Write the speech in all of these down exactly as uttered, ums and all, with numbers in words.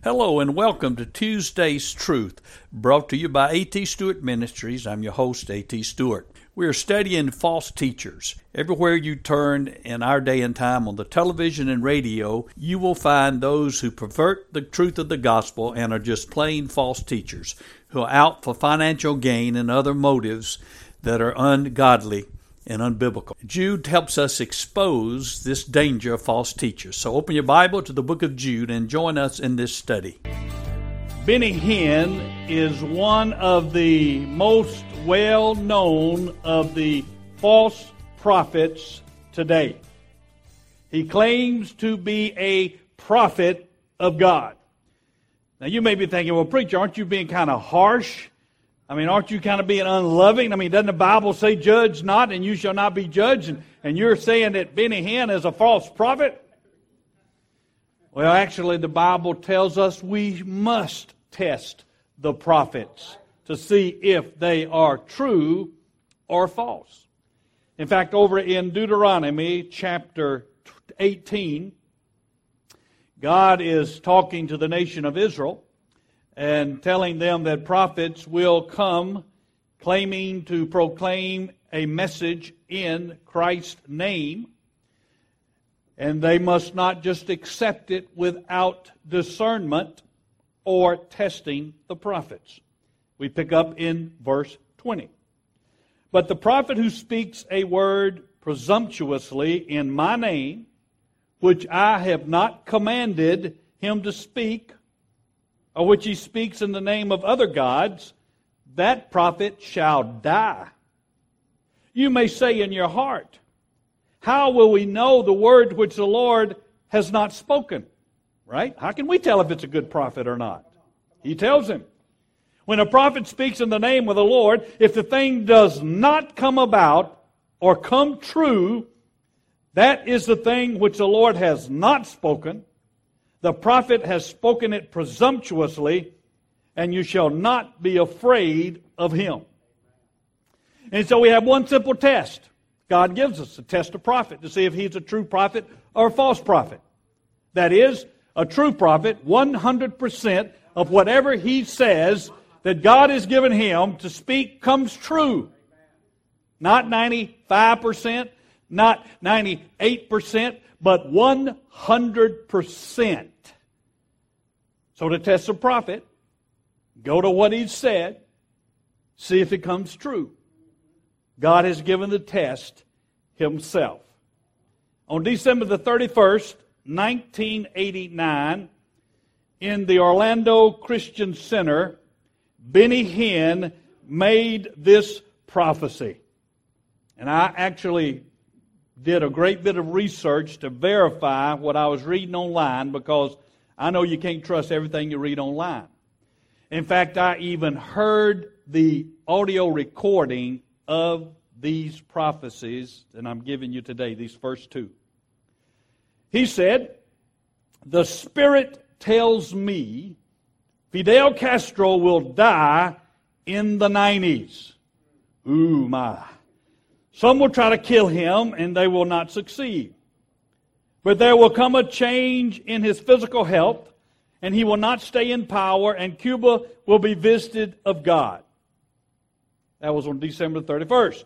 Hello and welcome to Tuesday's Truth, brought to you by A T Stewart Ministries. I'm your host, A T Stewart. We are studying false teachers. Everywhere you turn in our day and time on the television and radio, you will find those who pervert the truth of the gospel and are just plain false teachers who are out for financial gain and other motives that are ungodly and unbiblical. Jude helps us expose this danger of false teachers. So open your Bible to the book of Jude and join us in this study. Benny Hinn is one of the most well-known of the false prophets today. He claims to be a prophet of God. Now you may be thinking, well, preacher, aren't you being kind of harsh? I mean, aren't you kind of being unloving? I mean, doesn't the Bible say, judge not, and you shall not be judged? And, and you're saying that Benny Hinn is a false prophet? Well, actually, the Bible tells us we must test the prophets to see if they are true or false. In fact, over in Deuteronomy chapter eighteen, God is talking to the nation of Israel and telling them that prophets will come claiming to proclaim a message in Christ's name, and they must not just accept it without discernment or testing the prophets. We pick up in verse twenty. But the prophet who speaks a word presumptuously in my name, which I have not commanded him to speak, or which he speaks in the name of other gods, that prophet shall die. You may say in your heart, how will we know the word which the Lord has not spoken? Right? How can we tell if it's a good prophet or not? He tells him. When a prophet speaks in the name of the Lord, if the thing does not come about or come true, that is the thing which the Lord has not spoken. The prophet has spoken it presumptuously, and you shall not be afraid of him. And so we have one simple test. God gives us to test a prophet to see if he's a true prophet or a false prophet. That is, a true prophet, one hundred percent of whatever he says that God has given him to speak comes true. Not ninety-five percent, not ninety-eight percent, but one hundred percent. So to test a prophet, go to what he's said, see if it comes true. God has given the test himself. On December the thirty-first, nineteen eighty-nine, in the Orlando Christian Center, Benny Hinn made this prophecy. And I actually did a great bit of research to verify what I was reading online, because I know you can't trust everything you read online. In fact, I even heard the audio recording of these prophecies, and I'm giving you today these first two. He said, the Spirit tells me Fidel Castro will die in the nineties. Ooh, my. Some will try to kill him, and they will not succeed. But there will come a change in his physical health, and he will not stay in power, and Cuba will be visited of God. That was on December thirty-first.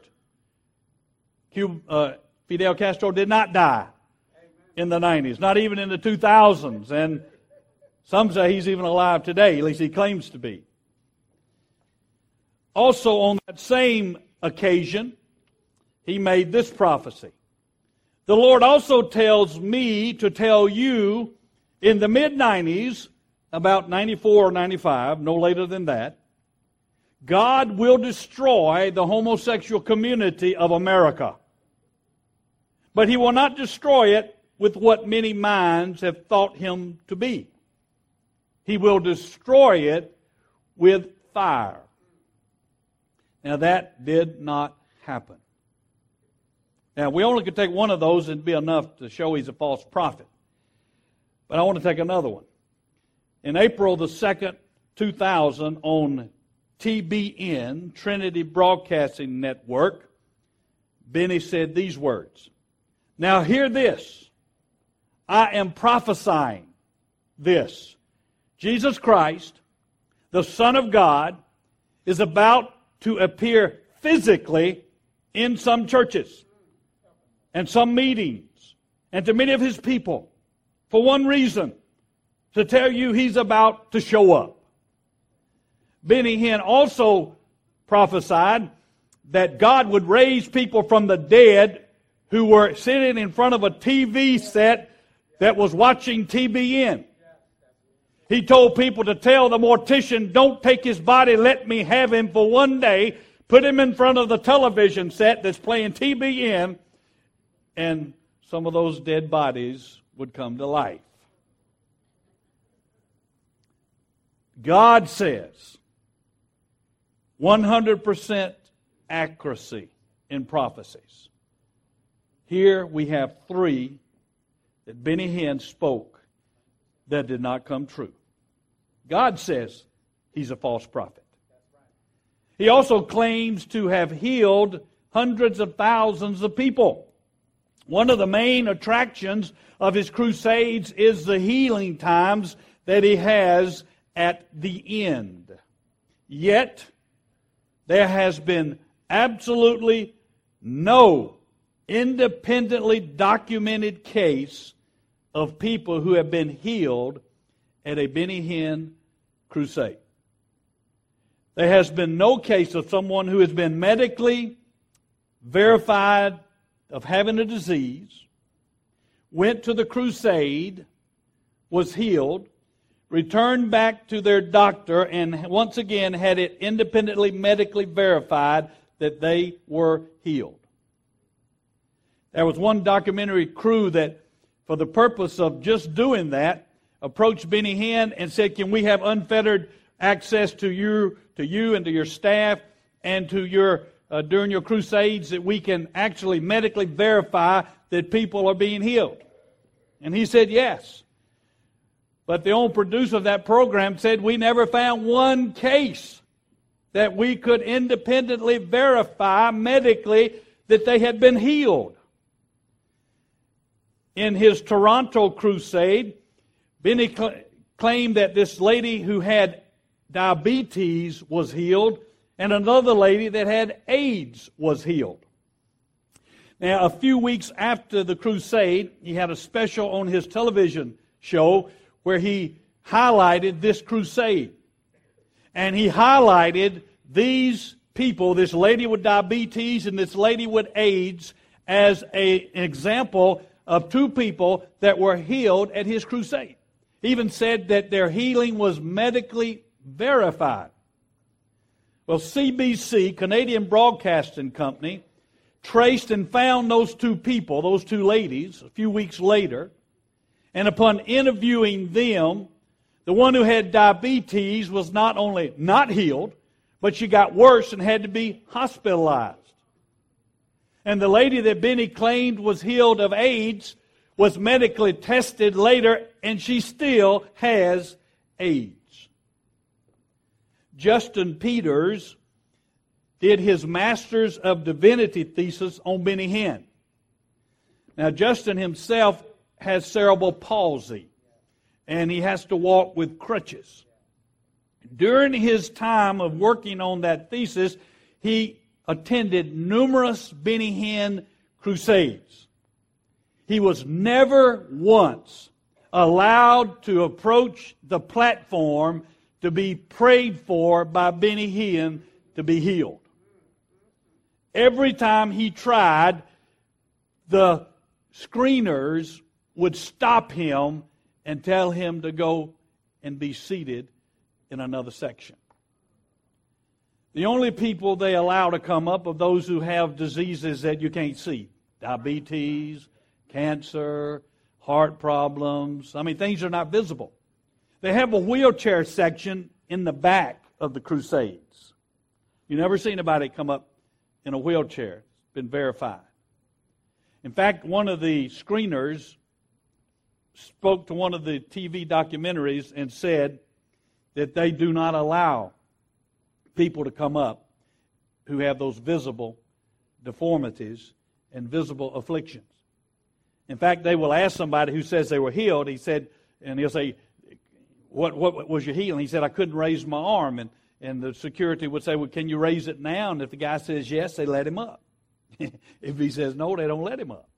Cuba, uh, Fidel Castro did not die in the nineties, not even in the two thousands. And some say he's even alive today, at least he claims to be. Also on that same occasion, he made this prophecy. The Lord also tells me to tell you in the mid nineties, about ninety-four or ninety-five, no later than that, God will destroy the homosexual community of America. But He will not destroy it with what many minds have thought Him to be. He will destroy it with fire. Now that did not happen. Now we only could take one of those and it'd be enough to show he's a false prophet. But I want to take another one. In April the second, two thousand, on T B N, Trinity Broadcasting Network, Benny said these words. Now hear this. I am prophesying this. Jesus Christ, the Son of God, is about to appear physically in some churches and some meetings and to many of His people for one reason, to tell you He's about to show up. Benny Hinn also prophesied that God would raise people from the dead who were sitting in front of a T V set that was watching T B N. He told people to tell the mortician, don't take his body, let me have him for one day. Put him in front of the television set that's playing T B N, and some of those dead bodies would come to life. God says one hundred percent accuracy in prophecies. Here we have three that Benny Hinn spoke that did not come true. God says he's a false prophet. He also claims to have healed hundreds of thousands of people. One of the main attractions of his crusades is the healing times that he has at the end. Yet, there has been absolutely no independently documented case of people who have been healed at a Benny Hinn crusade. There has been no case of someone who has been medically verified of having a disease, went to the crusade, was healed, returned back to their doctor, and once again had it independently medically verified that they were healed. There was one documentary crew that, for the purpose of just doing that, approached Benny Hinn and said, can we have unfettered access to you, to you and to your staff and to your uh, during your crusades, that we can actually medically verify that people are being healed? And he said yes. But the old producer of that program said we never found one case that we could independently verify medically that they had been healed. In his Toronto crusade, Benny cl- claimed that this lady who had diabetes was healed, and another lady that had AIDS was healed. Now, a few weeks after the crusade, he had a special on his television show where he highlighted this crusade. And he highlighted these people, this lady with diabetes and this lady with AIDS, as a, an example of two people that were healed at his crusade. He even said that their healing was medically verified. Well, C B C, Canadian Broadcasting Company, traced and found those two people, those two ladies, a few weeks later. And upon interviewing them, the one who had diabetes was not only not healed, but she got worse and had to be hospitalized. And the lady that Benny claimed was healed of AIDS was medically tested later, and she still has AIDS. Justin Peters did his Master's of Divinity thesis on Benny Hinn. Now, Justin himself has cerebral palsy, and he has to walk with crutches. During his time of working on that thesis, he attended numerous Benny Hinn crusades. He was never once allowed to approach the platform to be prayed for by Benny Hinn to be healed. Every time he tried, the screeners would stop him and tell him to go and be seated in another section. The only people they allow to come up are those who have diseases that you can't see. Diabetes, cancer, heart problems. I mean, things are not visible. They have a wheelchair section in the back of the crusades. You've never seen anybody come up in a wheelchair. It's been verified. In fact, one of the screeners spoke to one of the T V documentaries and said that they do not allow people to come up who have those visible deformities and visible afflictions. In fact, they will ask somebody who says they were healed, he said, and he'll say, what, what was your healing? He said, I couldn't raise my arm. And, and the security would say, well, can you raise it now? And if the guy says yes, they let him up. If he says no, they don't let him up.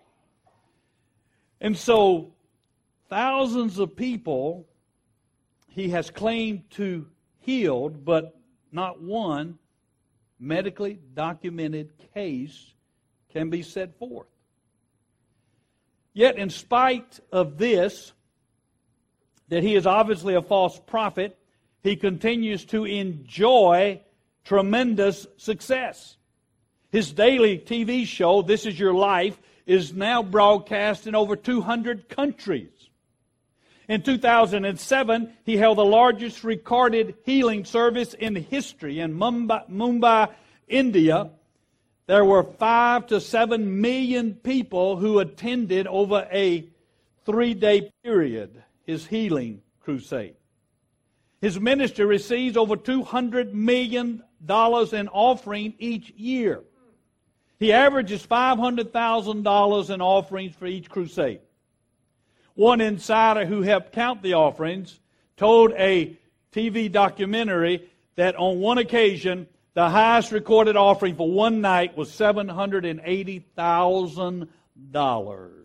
And so, thousands of people he has claimed to healed, but not one medically documented case can be set forth. Yet, in spite of this, that he is obviously a false prophet, he continues to enjoy tremendous success. His daily T V show, This Is Your Life, is now broadcast in over two hundred countries. In two thousand seven, he held the largest recorded healing service in history in Mumbai, Mumbai, India. There were five to seven million people who attended over a three-day period his healing crusade. His ministry receives over two hundred million dollars in offering each year. He averages five hundred thousand dollars in offerings for each crusade. One insider who helped count the offerings told a T V documentary that on one occasion, the highest recorded offering for one night was seven hundred eighty thousand dollars.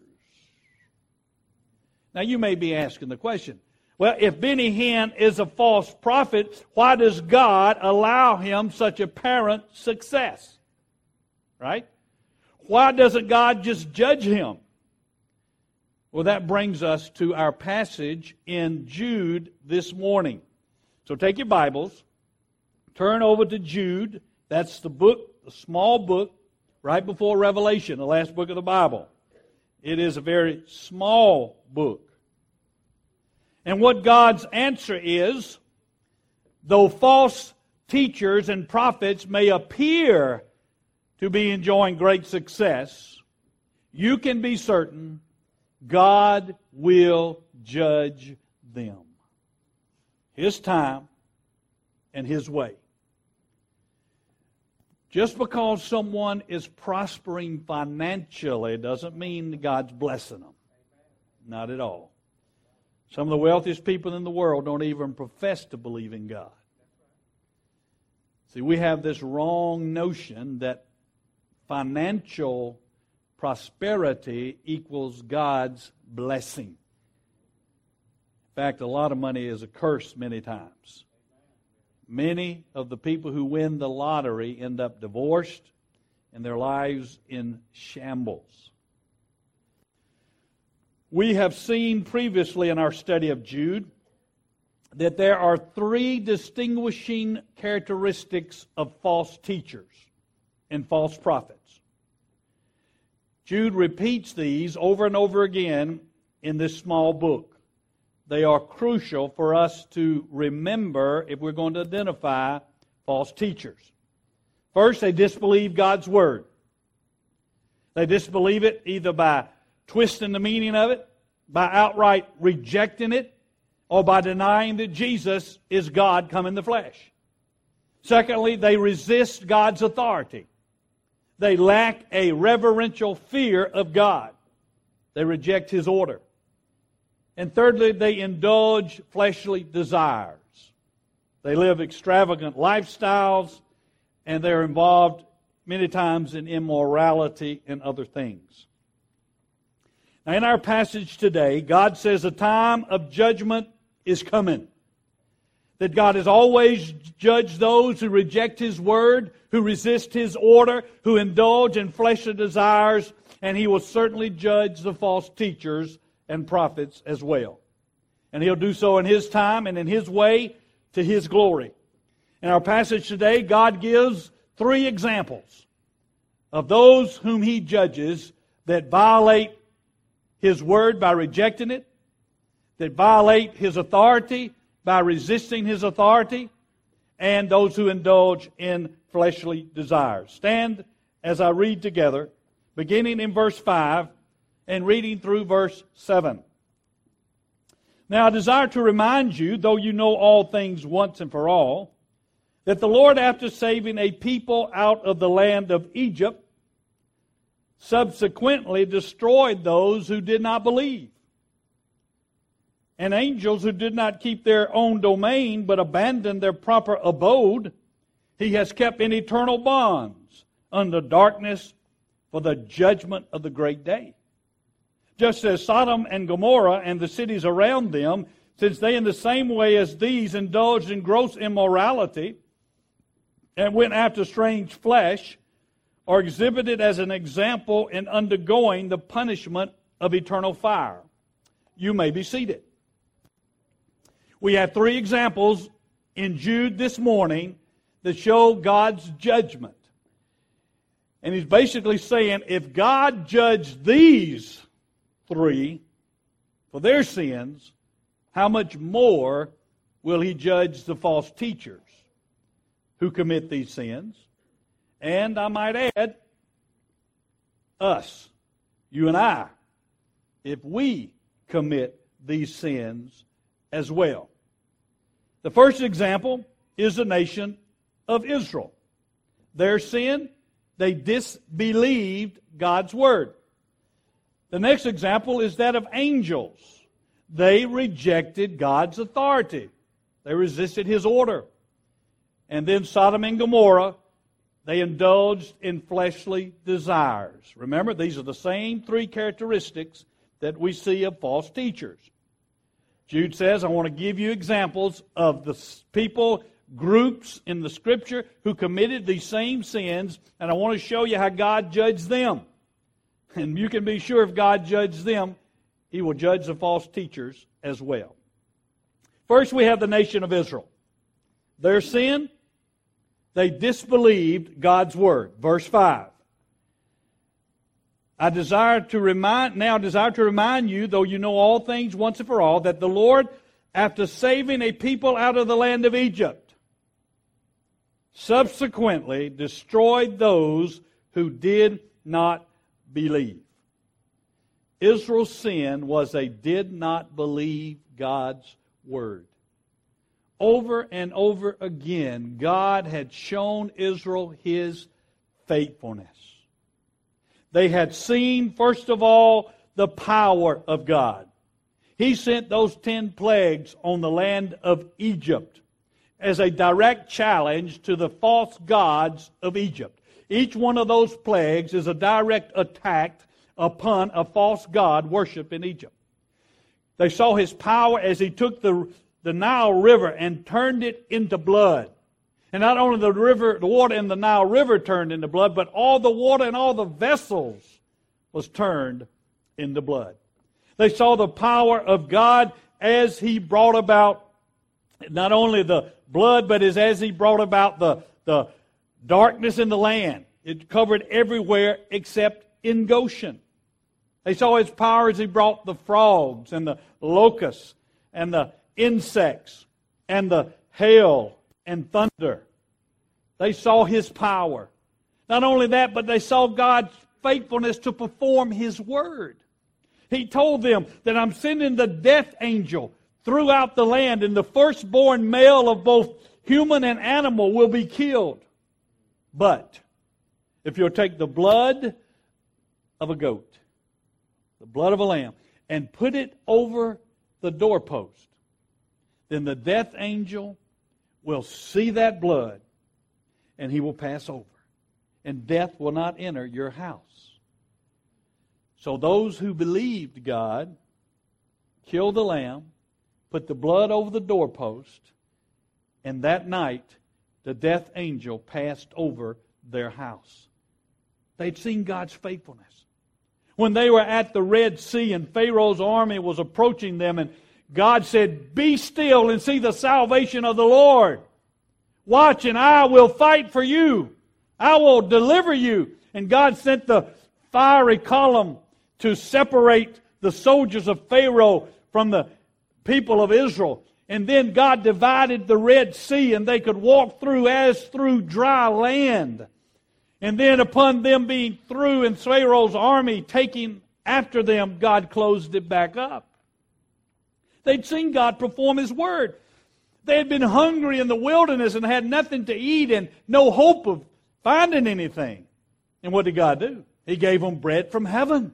Now you may be asking the question, well, if Benny Hinn is a false prophet, why does God allow him such apparent success? Right? Why doesn't God just judge him? Well, that brings us to our passage in Jude this morning. So take your Bibles, turn over to Jude. That's the book, the small book, right before Revelation, the last book of the Bible. It is a very small book. And what God's answer is, though false teachers and prophets may appear to be enjoying great success, you can be certain God will judge them. His time and His way. Just because someone is prospering financially doesn't mean God's blessing them. Not at all. Some of the wealthiest people in the world don't even profess to believe in God. See, we have this wrong notion that financial prosperity equals God's blessing. In fact, a lot of money is a curse many times. Many of the people who win the lottery end up divorced and their lives in shambles. We have seen previously in our study of Jude that there are three distinguishing characteristics of false teachers and false prophets. Jude repeats these over and over again in this small book. They are crucial for us to remember if we're going to identify false teachers. First, they disbelieve God's Word. They disbelieve it either by twisting the meaning of it, by outright rejecting it, or by denying that Jesus is God come in the flesh. Secondly, they resist God's authority. They lack a reverential fear of God. They reject His order. And thirdly, they indulge fleshly desires. They live extravagant lifestyles, and they're involved many times in immorality and other things. Now, in our passage today, God says a time of judgment is coming. That God has always judged those who reject His Word, who resist His order, who indulge in fleshly desires, and He will certainly judge the false teachers and prophets as well. And He'll do so in His time and in His way to His glory. In our passage today, God gives three examples of those whom He judges that violate His Word by rejecting it, that violate His authority by resisting His authority, and those who indulge in fleshly desires. Stand as I read together, beginning in verse five and reading through verse seven. Now I desire to remind you, though you know all things once and for all, that the Lord, after saving a people out of the land of Egypt, subsequently destroyed those who did not believe and angels who did not keep their own domain but abandoned their proper abode, He has kept in eternal bonds under darkness for the judgment of the great day. Just as Sodom and Gomorrah and the cities around them, since they in the same way as these indulged in gross immorality and went after strange flesh, are exhibited as an example in undergoing the punishment of eternal fire. You may be seated. We have three examples in Jude this morning that show God's judgment. And he's basically saying, if God judged these three for their sins, how much more will He judge the false teachers who commit these sins? And I might add, us, you and I, if we commit these sins as well. The first example is the nation of Israel. Their sin, they disbelieved God's word. The next example is that of angels. They rejected God's authority. They resisted His order. And then Sodom and Gomorrah, they indulged in fleshly desires. Remember, these are the same three characteristics that we see of false teachers. Jude says, I want to give you examples of the people, groups in the Scripture who committed these same sins, and I want to show you how God judged them. And you can be sure if God judged them, He will judge the false teachers as well. First, we have the nation of Israel. Their sin, they disbelieved God's word. Verse five. I desire to remind, now desire to remind you, though you know all things once and for all, that the Lord, after saving a people out of the land of Egypt, subsequently destroyed those who did not believe. Israel's sin was they did not believe God's word. Over and over again, God had shown Israel His faithfulness. They had seen, first of all, the power of God. He sent those ten plagues on the land of Egypt as a direct challenge to the false gods of Egypt. Each one of those plagues is a direct attack upon a false god worshipped in Egypt. They saw His power as He took the the Nile River and turned it into blood. And not only the river, the water in the Nile River turned into blood, but all the water in all the vessels was turned into blood. They saw the power of God as He brought about not only the blood, but as, as He brought about the, the darkness in the land. It covered everywhere except in Goshen. They saw His power as He brought the frogs and the locusts and the insects and the hail and thunder. They saw His power. Not only that, but they saw God's faithfulness to perform His word. He told them that I'm sending the death angel throughout the land, and the firstborn male of both human and animal will be killed. But if you'll take the blood of a goat, the blood of a lamb, and put it over the doorpost, then the death angel will see that blood and he will pass over. And death will not enter your house. So those who believed God killed the lamb, put the blood over the doorpost, and that night the death angel passed over their house. They'd seen God's faithfulness. When they were at the Red Sea and Pharaoh's army was approaching them, and God said, "Be still and see the salvation of the Lord. Watch, and I will fight for you. I will deliver you." And God sent the fiery column to separate the soldiers of Pharaoh from the people of Israel. And then God divided the Red Sea, and they could walk through as through dry land. And then upon them being through and Pharaoh's army taking after them, God closed it back up. They'd seen God perform His word. They had been hungry in the wilderness and had nothing to eat and no hope of finding anything. And what did God do? He gave them bread from heaven.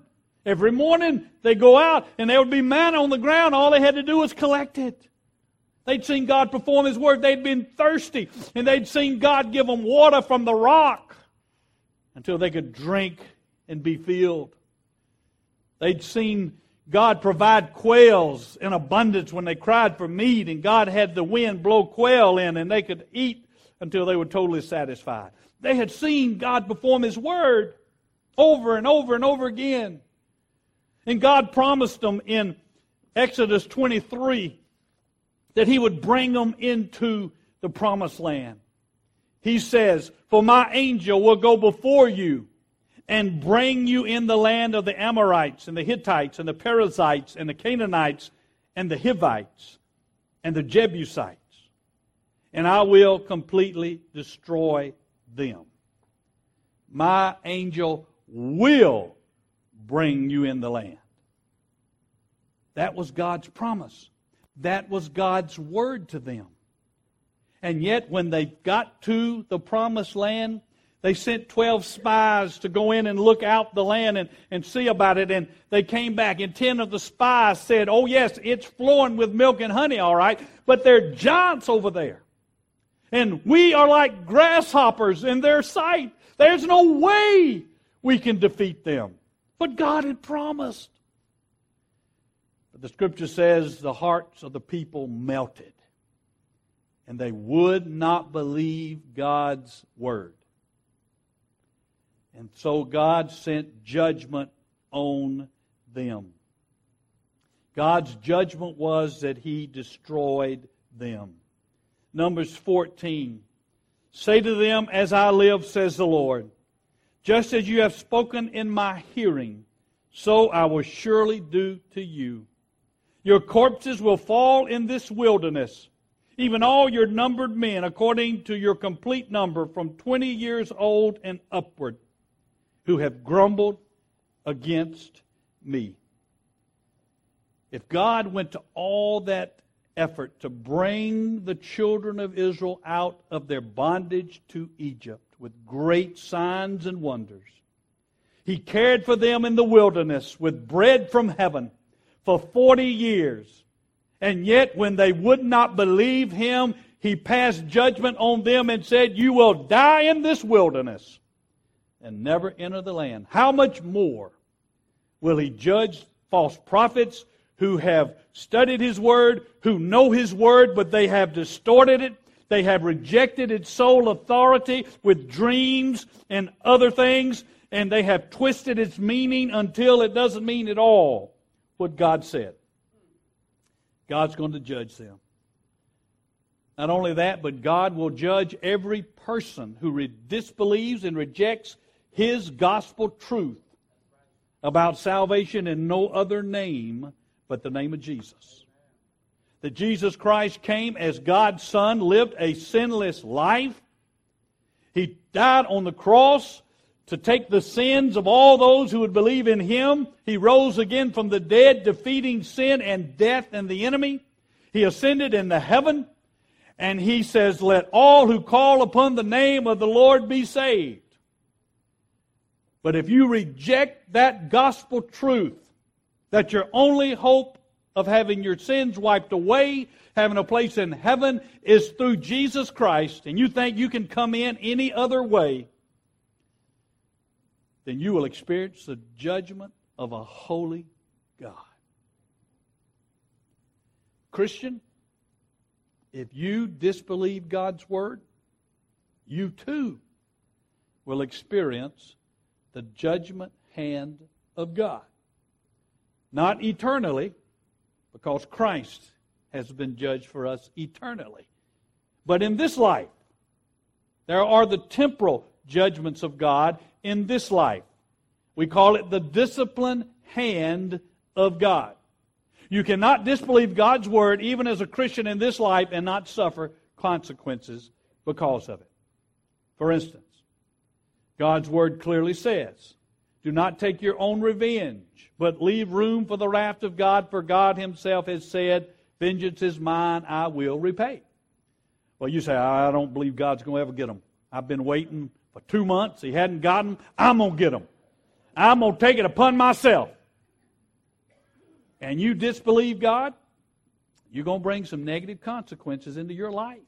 Every morning they go out and there would be manna on the ground. All they had to do was collect it. They'd seen God perform His word. They'd been thirsty and they'd seen God give them water from the rock until they could drink and be filled. They'd seen God provide quails in abundance when they cried for meat, and God had the wind blow quail in and they could eat until they were totally satisfied. They had seen God perform His word over and over and over again. And God promised them in Exodus twenty-three that He would bring them into the promised land. He says, "For my angel will go before you and bring you in the land of the Amorites and the Hittites and the Perizzites and the Canaanites and the Hivites and the Jebusites. And I will completely destroy them. My angel will bring you in the land." That was God's promise. That was God's word to them. And yet when they got to the promised land, they sent twelve spies to go in and look out the land and, and see about it. And they came back, and ten of the spies said, "Oh yes, it's flowing with milk and honey, all right, but there are giants over there. And we are like grasshoppers in their sight. There's no way we can defeat them." But God had promised. But the Scripture says the hearts of the people melted, and they would not believe God's word. And so God sent judgment on them. God's judgment was that He destroyed them. Numbers fourteen. "Say to them, as I live, says the Lord, just as you have spoken in my hearing, so I will surely do to you. Your corpses will fall in this wilderness, even all your numbered men, according to your complete number, from twenty years old and upward, who have grumbled against me." If God went to all that effort to bring the children of Israel out of their bondage to Egypt with great signs and wonders, He cared for them in the wilderness with bread from heaven for forty years. And yet when they would not believe Him, He passed judgment on them and said, "You will die in this wilderness and never enter the land." How much more will He judge false prophets who have studied His word, who know His word, but they have distorted it. They have rejected its sole authority with dreams and other things, and they have twisted its meaning until it doesn't mean at all what God said. God's going to judge them. Not only that, but God will judge every person who re- disbelieves and rejects His gospel truth about salvation in no other name but the name of Jesus. That Jesus Christ came as God's Son, lived a sinless life. He died on the cross to take the sins of all those who would believe in Him. He rose again from the dead, defeating sin and death and the enemy. He ascended into heaven. And He says, "Let all who call upon the name of the Lord be saved." But if you reject that gospel truth, that your only hope of having your sins wiped away, having a place in heaven, is through Jesus Christ, and you think you can come in any other way, then you will experience the judgment of a holy God. Christian, if you disbelieve God's word, you too will experience the judgment hand of God. Not eternally, because Christ has been judged for us eternally. But in this life, there are the temporal judgments of God in this life. We call it the discipline hand of God. You cannot disbelieve God's word even as a Christian in this life and not suffer consequences because of it. For instance, God's word clearly says, "Do not take your own revenge, but leave room for the wrath of God, for God Himself has said, 'Vengeance is mine, I will repay.'" Well, you say, "I don't believe God's going to ever get them. I've been waiting for two months. He hadn't got them. I'm going to get them. I'm going to take it upon myself." and you disbelieve God, you're going to bring some negative consequences into your life.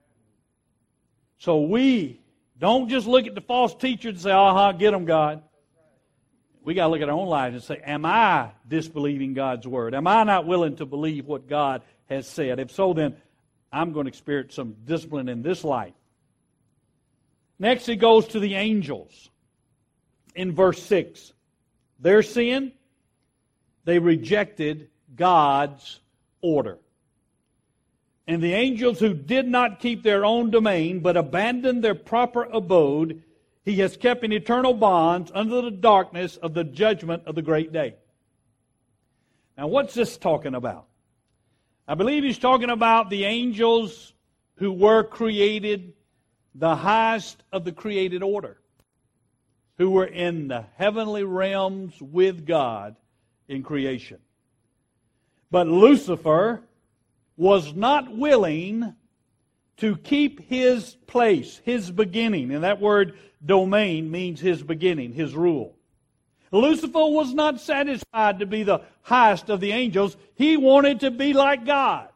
So we don't just look at the false teachers and say, aha, get them, God. We got to look at our own lives and say, am I disbelieving God's Word? Am I not willing to believe what God has said? If so, then I'm going to experience some discipline in this life. Next, he goes to the angels. In verse six, their sin, they rejected God's order. And the angels who did not keep their own domain, but abandoned their proper abode, He has kept in eternal bonds under the darkness of the judgment of the great day. Now, what's this talking about? I believe he's talking about the angels who were created, the highest of the created order, who were in the heavenly realms with God in creation. But Lucifer was not willing to keep his place, his beginning. And that word domain means his beginning, his rule. Lucifer was not satisfied to be the highest of the angels. He wanted to be like God.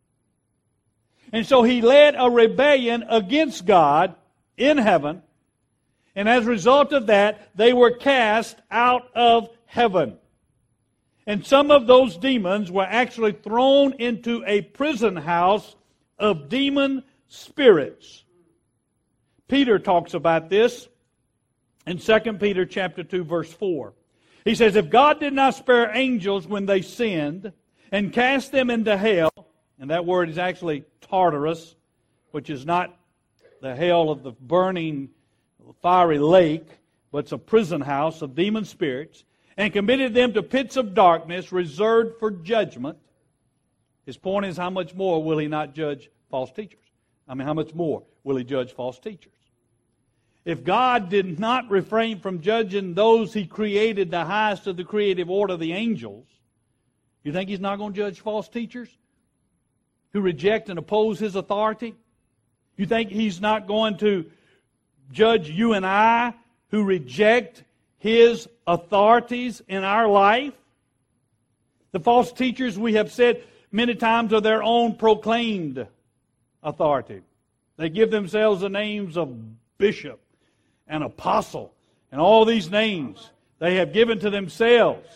And so he led a rebellion against God in heaven. And as a result of that, they were cast out of heaven. And some of those demons were actually thrown into a prison house of demon spirits. Peter talks about this in Second Peter chapter two, verse four. He says, if God did not spare angels when they sinned and cast them into hell, and that word is actually Tartarus, which is not the hell of the burning fiery lake, but it's a prison house of demon spirits, and committed them to pits of darkness reserved for judgment. His point is, how much more will He not judge false teachers? I mean, how much more will He judge false teachers? If God did not refrain from judging those He created, the highest of the creative order, the angels, you think He's not going to judge false teachers who reject and oppose His authority? You think He's not going to judge you and I who reject His authorities in our life? The false teachers, we have said many times, are their own proclaimed authority. They give themselves the names of bishop and apostle and all these names they have given to themselves.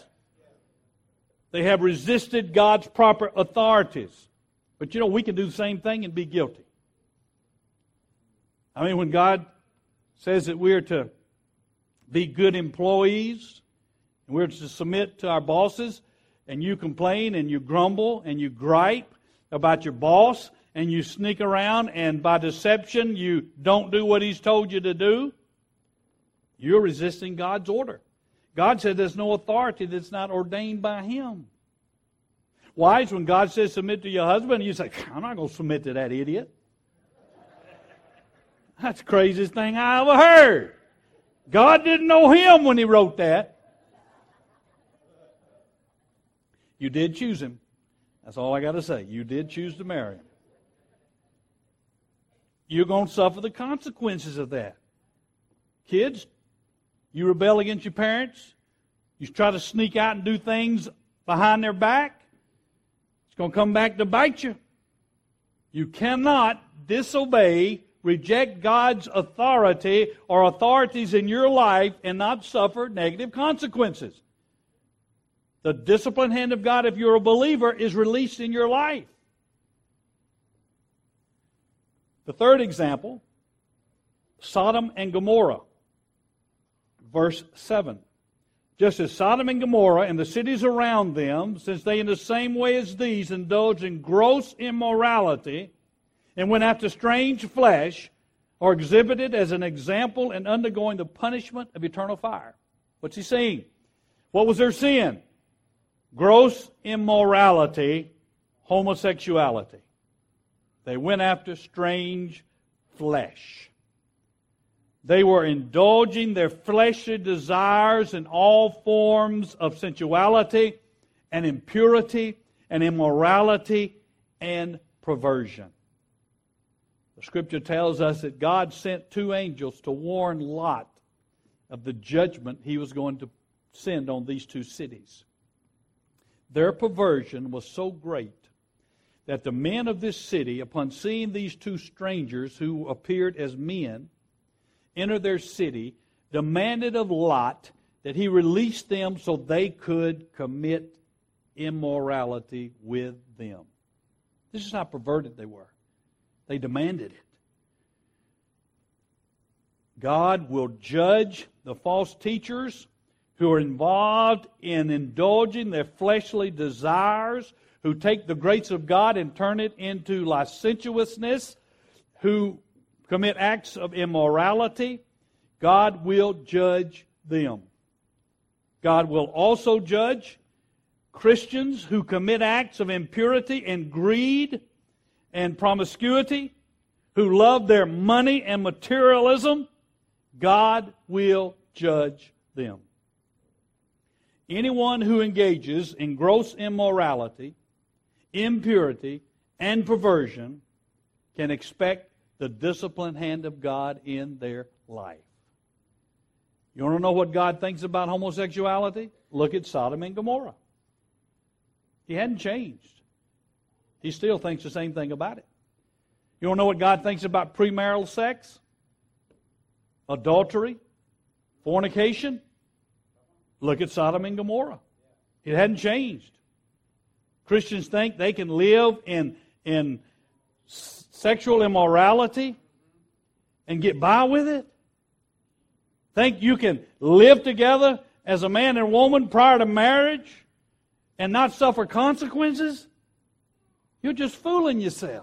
They have resisted God's proper authorities. But you know, we can do the same thing and be guilty. I mean, when God says that we're to be good employees, and we're to submit to our bosses, and you complain and you grumble and you gripe about your boss, and you sneak around and by deception you don't do what He's told you to do, you're resisting God's order. God said there's no authority that's not ordained by Him. Wives, when God says submit to your husband, you say, I'm not going to submit to that idiot. That's the craziest thing I ever heard. God didn't know him when He wrote that. You did choose him. That's all I got to say. You did choose to marry him. You're going to suffer the consequences of that. Kids, you rebel against your parents. You try to sneak out and do things behind their back. It's going to come back to bite you. You cannot disobey, reject God's authority or authorities in your life and not suffer negative consequences. The disciplined hand of God, if you're a believer, is released in your life. The third example, Sodom and Gomorrah. Verse seven. Just as Sodom and Gomorrah and the cities around them, since they in the same way as these indulged in gross immorality and went after strange flesh, are exhibited as an example and undergoing the punishment of eternal fire. What's he saying? What was their sin? Gross immorality, homosexuality. They went after strange flesh. They were indulging their fleshly desires in all forms of sensuality and impurity and immorality and perversion. The Scripture tells us that God sent two angels to warn Lot of the judgment He was going to send on these two cities. their perversion was so great that the men of this city, upon seeing these two strangers who appeared as men enter their city, demanded of Lot that he release them so they could commit immorality with them. This is how perverted they were. They demanded it. God will judge the false teachers who are involved in indulging their fleshly desires, who take the grace of God and turn it into licentiousness, who commit acts of immorality. God will judge them. God will also judge Christians who commit acts of impurity and greed and promiscuity, who love their money and materialism. God will judge them. Anyone who engages in gross immorality, impurity, and perversion can expect the disciplined hand of God in their life. You want to know what God thinks about homosexuality? Look at Sodom and Gomorrah. He hadn't changed. He still thinks the same thing about it. You want to know what God thinks about premarital sex? Adultery? Fornication? Look at Sodom and Gomorrah. It hadn't changed. Christians think they can live in, in sexual immorality and get by with it. Think you can live together as a man and woman prior to marriage and not suffer consequences? You're just fooling yourselves.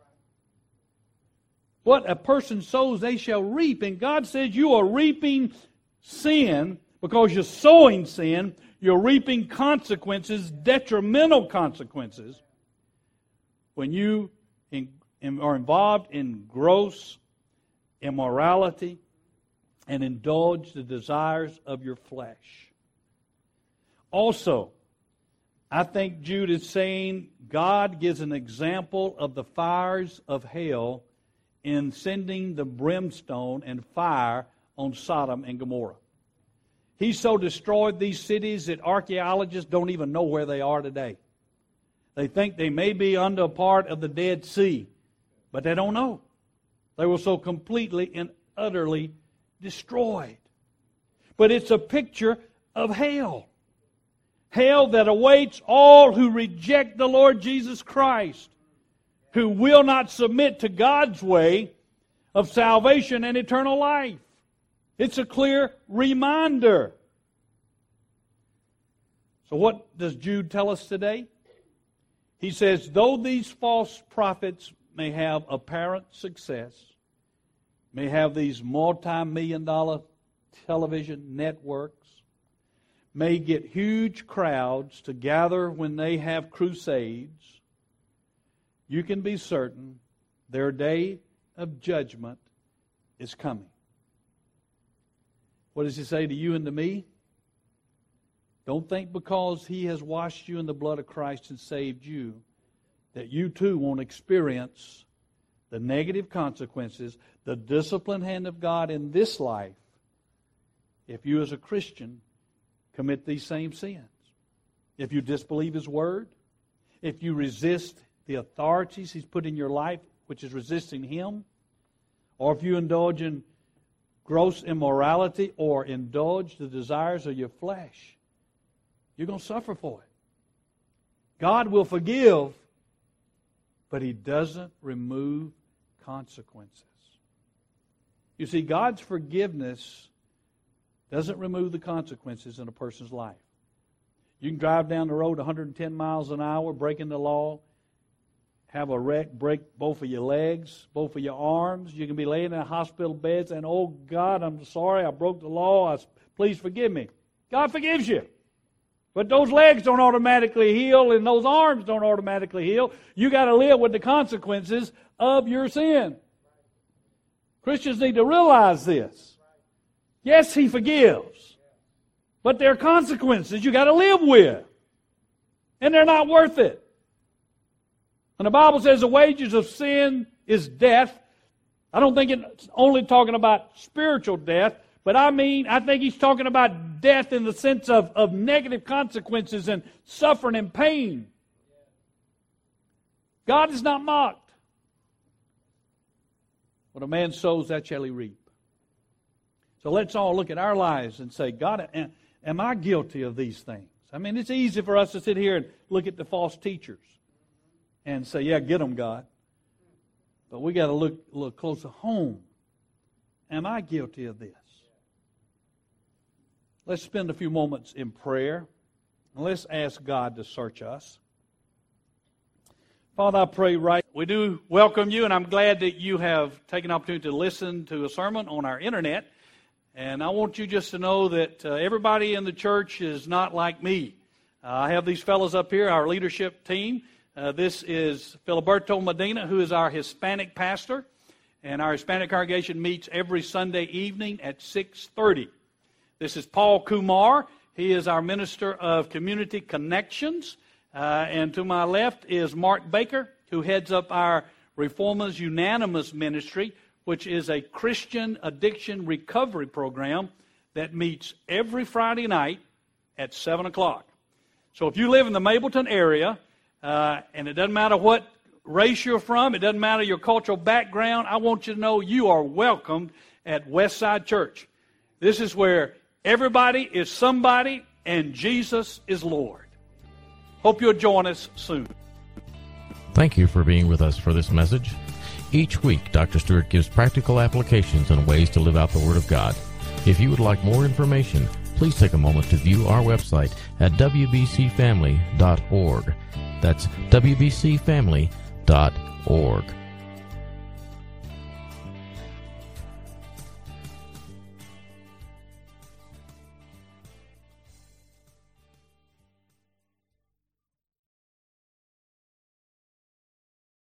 What a person sows, they shall reap. And God says you are reaping sin because you're sowing sin. You're reaping consequences, detrimental consequences, when you in, in, are involved in gross immorality and indulge the desires of your flesh. Also, I think Jude is saying God gives an example of the fires of hell in sending the brimstone and fire on Sodom and Gomorrah. He so destroyed these cities that archaeologists don't even know where they are today. They think they may be under a part of the Dead Sea, but they don't know. They were so completely and utterly destroyed. But it's a picture of hell. Hell that awaits all who reject the Lord Jesus Christ, who will not submit to God's way of salvation and eternal life. It's a clear reminder. So what does Jude tell us today? He says, though these false prophets may have apparent success, may have these multi-million dollar television networks, may get huge crowds to gather when they have crusades, you can be certain their day of judgment is coming. What does he say to you and to me? Don't think because he has washed you in the blood of Christ and saved you that you too won't experience the negative consequences, the disciplined hand of God in this life if you as a Christian commit these same sins. If you disbelieve His Word, if you resist the authorities He's put in your life, which is resisting Him, or if you indulge in gross immorality or indulge the desires of your flesh, you're going to suffer for it. God will forgive, but He doesn't remove consequences. You see, God's forgiveness doesn't remove the consequences in a person's life. You can drive down the road one hundred ten miles an hour, breaking the law, have a wreck, break both of your legs, both of your arms. You can be laying in a hospital bed saying, oh, God, I'm sorry, I broke the law. I, please forgive me. God forgives you. But those legs don't automatically heal and those arms don't automatically heal. You got to live with the consequences of your sin. Christians need to realize this. Yes, He forgives. But there are consequences you got to live with. And they're not worth it. When the Bible says the wages of sin is death, I don't think it's only talking about spiritual death, But I mean, I think he's talking about death in the sense of, of negative consequences and suffering and pain. God is not mocked. What a man sows, that shall he reap. So let's all look at our lives and say, God, am, am I guilty of these things? I mean, it's easy for us to sit here and look at the false teachers and say, yeah, get them, God. But we got to look a little closer home. Am I guilty of this? Let's spend a few moments in prayer, and let's ask God to search us. Father, I pray right. We do welcome you, and I'm glad that you have taken the opportunity to listen to a sermon on our internet. And I want you just to know that uh, everybody in the church is not like me. Uh, I have these fellows up here, our leadership team. Uh, this is Filiberto Medina, who is our Hispanic pastor. And our Hispanic congregation meets every Sunday evening at six thirty. This is Paul Kumar. He is our Minister of Community Connections. Uh, and to my left is Mark Baker, who heads up our Reformers Unanimous Ministry, which is a Christian addiction recovery program that meets every Friday night at seven o'clock. So if you live in the Mableton area, uh, and it doesn't matter what race you're from, it doesn't matter your cultural background, I want you to know you are welcomed at Westside Church. This is where everybody is somebody and Jesus is Lord. Hope you'll join us soon. Thank you for being with us for this message. Each week, Doctor Stewart gives practical applications and ways to live out the Word of God. If you would like more information, please take a moment to view our website at w b c family dot org. That's w b c family dot org.